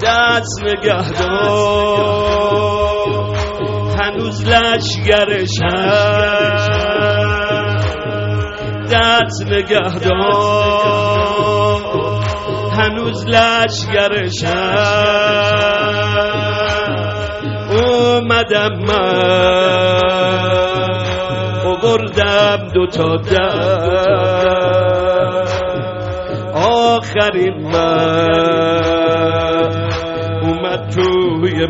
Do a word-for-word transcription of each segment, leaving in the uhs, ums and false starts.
دست نگهدار هنوز لشگرش هست، دست نگهدار هنوز لشگرش هست. اومدم من بردم دو تا در، آخرین من اومد توی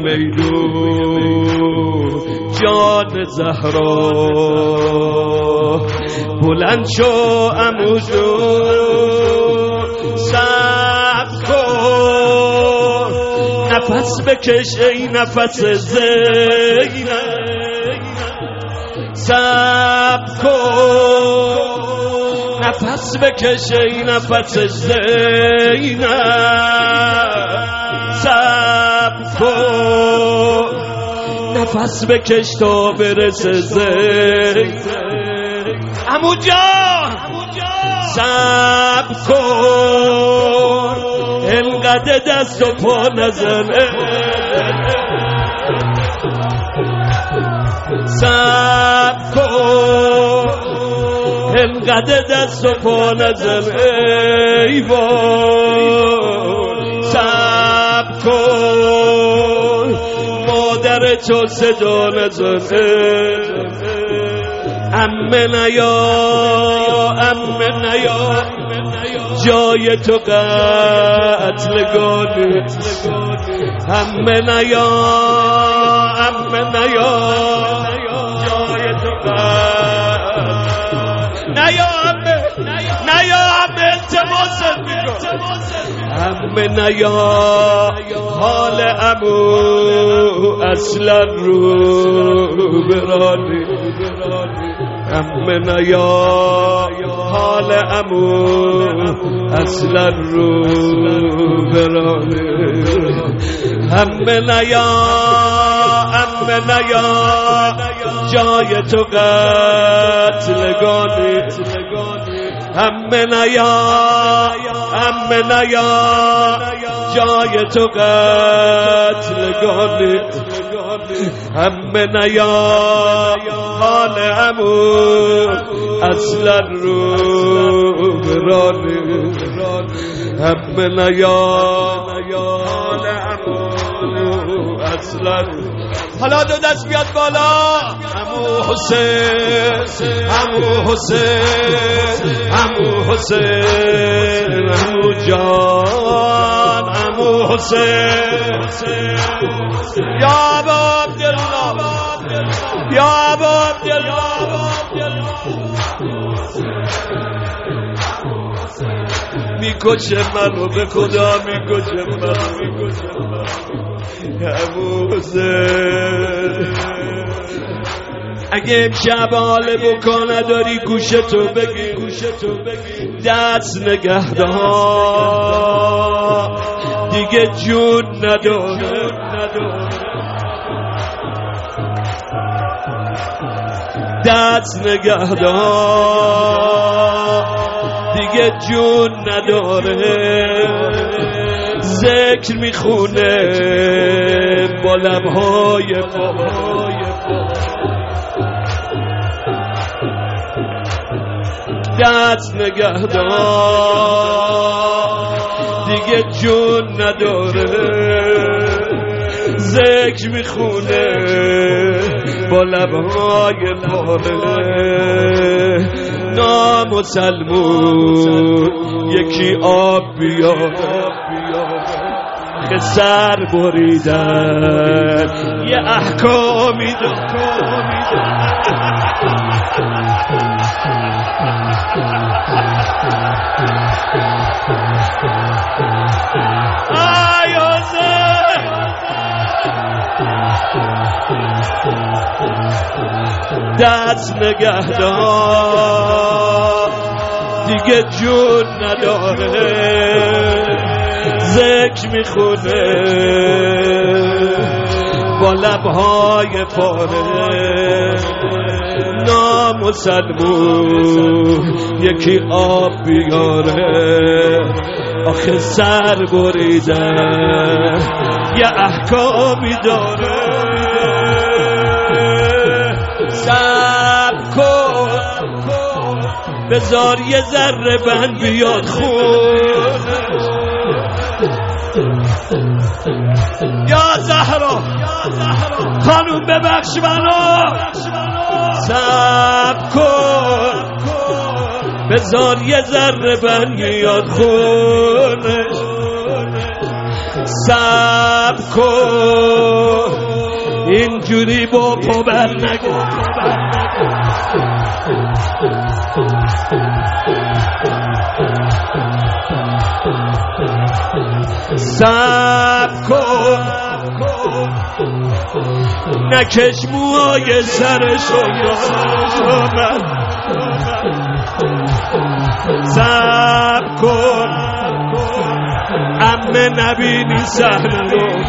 میدون جان زهرا. بلند شو عمو جون صبر کن، نفس بکش ای نفس زینب، صبر کن نفس بکش ای نفس زینب، صبر کن نفس بکش تا برسه زینب. عمو جان صبر کن انقدر دست و پا نزنه، صبر کن انقدر دست و پا نزن ای وای، صبر کن مادر تو صدا نزنه. عمه نیا عمه نیا جای تو قتلگانه، عمه نیا عمه نیا جای تو قتل نیا، عمه نیا عمه التماست میکن، عمه نیا حال عمو اصلا رو برانی، عمه نیا حال عمو اصلا رو برانی، عمه نیا عمه نیا جای تو قتلگانه، عمه نیا عمه نیا جای تو قتلگانه، عمه نیا حال عمو اصلا رو برانه، عمه نیا حال عمو اصلا. حالا دو دست بیاد بالا، عمو حسین عمو حسین عمو حسین عمو جان عمو حسین یا ابا عبدالله یا ابا عبدالله. میکشه منو به خدا میکشه منو میکشه منو عمو حسین. اگه امشب حال بکا نداری گوشتو بگی گوشتو بگی دست نگهدار دیگه جون نداره دست نگهدار دیگه جون نداره. ذکر میخونه با لبهای پاهای دست نگهدار دیگه جون نداره. ذکر میخونه با لبهای پاره نامسلمون یکی آب بیار سر بریدن یه احکامی دارم. دست نگهدار دیگه جون نداره. ذکر میخونه با لبهای پاره نامسلمون یکی آب بیاره آخه سر بریدن یه احکامی داره صبر کن بذار یه ذره بند بیاد خون یا زهرا خانوم ببخش منو صبر کن بذار یه ذره بند بیاد خونش صبر کن اینجوری با پا بر نگه صبر کن نکش موهای سرشو یا من صبر کن امه نبینی صحنه رو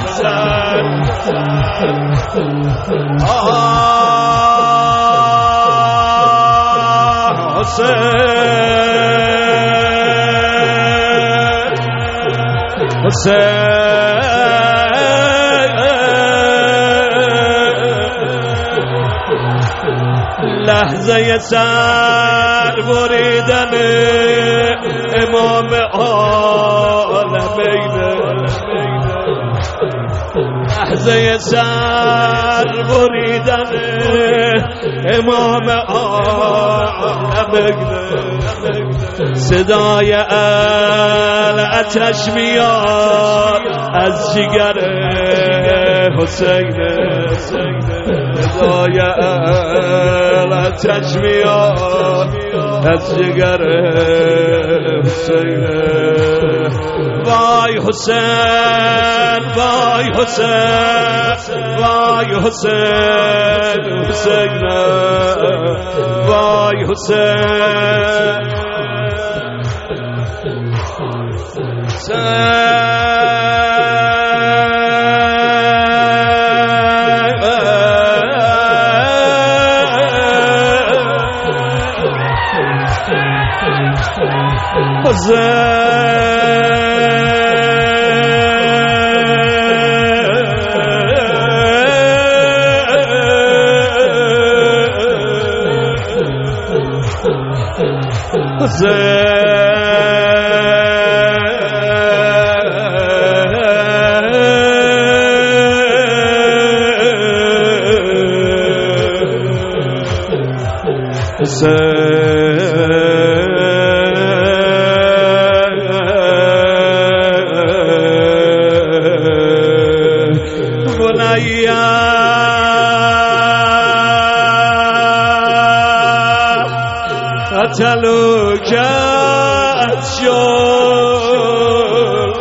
آه حسین حسین لحظه سر بریدن امام عالمین لحظه سر بریدن امام عالمین صدای الاتش میاد از جگر حسین صدای الاتش میاد از جگر حسین وای حسین وای حسین وای حسین حسین وای حسین قتلوك شو